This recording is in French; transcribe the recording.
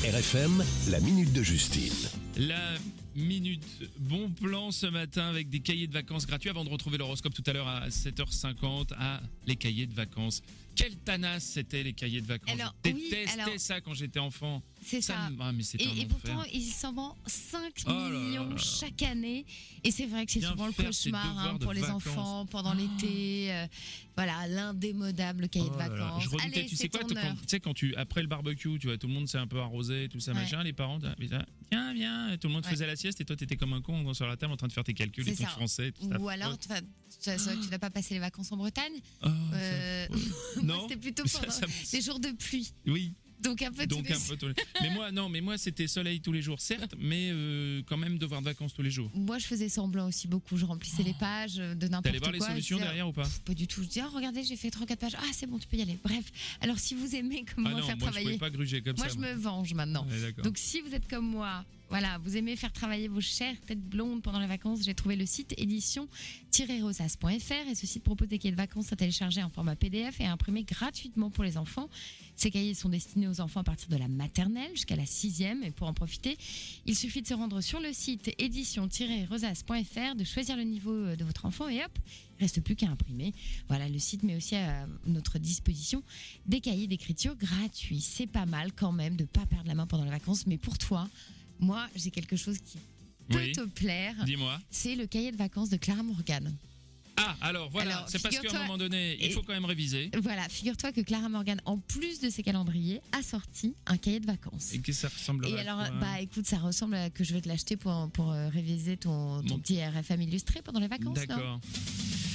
RFM, la minute de Justine. La minute bon plan ce matin avec des cahiers de vacances gratuits avant de retrouver l'horoscope tout à l'heure à 7h50. Les cahiers de vacances. Quelle tanasse c'était les cahiers de vacances. Alors, je détestais ça quand j'étais enfant. C'est ça. Mais c'était un Et enfer. pourtant, ils s'en vendent 5 millions chaque année. Et c'est vrai que c'est Bien souvent le faire ses cauchemar devoirs de pour les vacances. enfants pendant l'été. Voilà, l'indémodable cahier de Oh là là. vacances. Je redoutais, Allez, tu sais c'est quoi, ton heure. tu sais, quand après le barbecue, tu vois, tout le monde s'est un peu arrosé, tout ça, Ouais. machin, les parents, viens, tout le monde faisait la sieste et toi t'étais comme un con sur la table en train de faire tes calculs et C'est ton ça. français. Tout ça. Ou alors, tu n'as pas passé les vacances en Bretagne. Oh, Moi, non, c'était plutôt Ça, pendant les jours de pluie. oui. Donc un peu tous les... Mais moi c'était soleil tous les jours, certes, mais quand même devoir de vacances tous les jours. Moi, je faisais semblant aussi beaucoup. Je remplissais les pages de n'importe quoi. T'allais voir les solutions Je disais, derrière ou pas? Pas du tout. Je dis, regardez, j'ai fait 3-4 pages. Ah, c'est bon, tu peux y aller. Bref. Alors, si vous aimez comme moi non, faire moi je travailler, pouvais pas gruger comme moi, ça. je me venge maintenant. Ouais, d'accord. Donc, si vous êtes comme moi, voilà, vous aimez faire travailler vos chères têtes blondes pendant les vacances, j'ai trouvé le site édition-rosas.fr et ce site propose des cahiers de vacances à télécharger en format PDF et à imprimer gratuitement pour les enfants. Ces cahiers sont destinés aux enfants à partir de la maternelle jusqu'à la 6e et pour en profiter, il suffit de se rendre sur le site édition-rosas.fr, de choisir le niveau de votre enfant et hop, il ne reste plus qu'à imprimer. Voilà, le site met aussi à notre disposition des cahiers d'écriture gratuits. C'est pas mal quand même de ne pas perdre la main pendant les vacances, mais pour toi, moi, j'ai quelque chose qui peut te plaire. Dis-moi. C'est le cahier de vacances de Clara Morgan. Ah, alors voilà, Alors, c'est parce qu'à un moment donné, il faut quand même réviser. Voilà, figure-toi que Clara Morgan, en plus de ses calendriers, a sorti un cahier de vacances. Et que ça ressemble Et à alors, quoi? écoute, ça ressemble à que je vais te l'acheter pour réviser ton petit RFM illustré pendant les vacances. D'accord. Non